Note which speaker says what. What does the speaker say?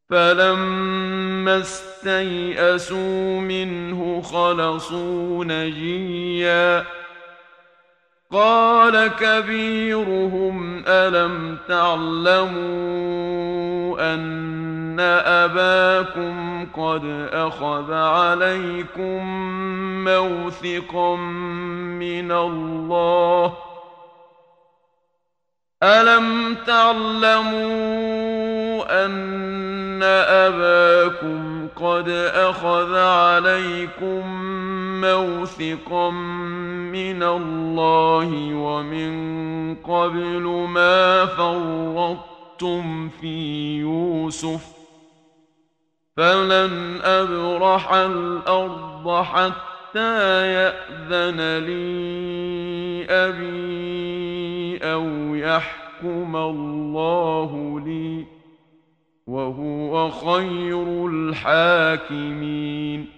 Speaker 1: فلما استيئسوا منه خلصوا نجيا قال كبيرهم ألم تعلموا أن أباكم قد أخذ عليكم موثقا من الله ألم تعلموا أن أباكم قد أخذ عليكم موثقا من الله ومن قبل ما فرطتم في يوسف فلن أبرح الأرض حتى يأذن لي أبي أو يحكم الله لي وهو خير الحاكمين